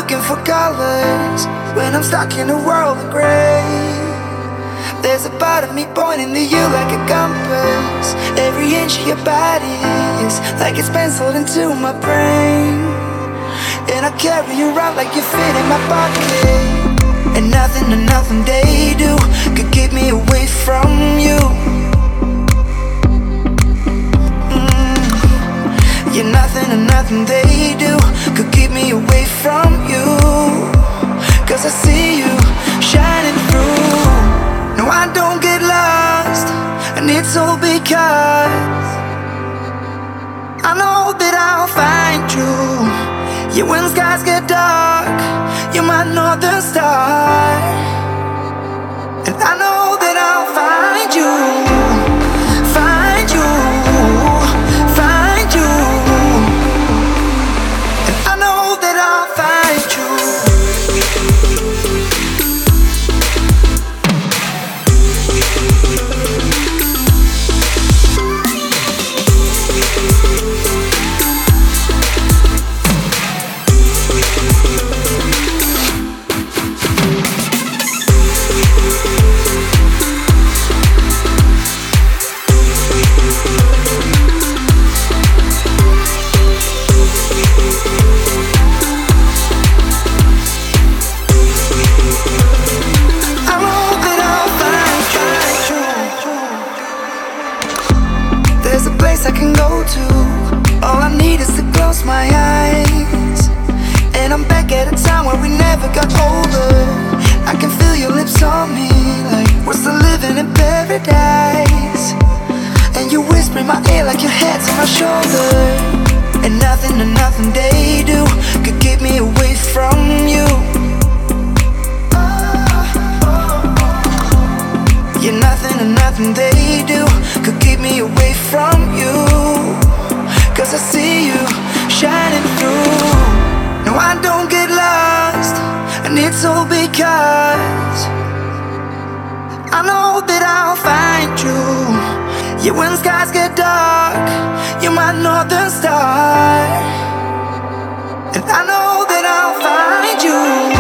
looking for colors when I'm stuck in a world of gray. There's a part of me pointing to you like a compass. Every inch of your body is like it's penciled into my brain. And I carry you around like you fit in my pocket. And nothing they do could keep me away from you. Yeah, nothing they do could keep me away from you. Cause I see you shining through. No, I don't get lost, and it's all because I know that I'll find you. Yeah, when skies get dark, you're my northern star. And I know that I'll find you, find you, find you. And I know that I'll find you. There's a place I can go to. All I need is to close my eyes, and I'm back at a time where we never got older. I can feel your lips on me like we're still living in paradise. And you whisper in my ear like your head's on my shoulder. And nothing they do could keep me away from you. Yeah, nothing they do could keep me away from you. Cause I see you shining through. No, I don't get lost, and it's all because I know that I'll find you. Yeah, when skies get dark, you're my northern star. And I know that I'll find you.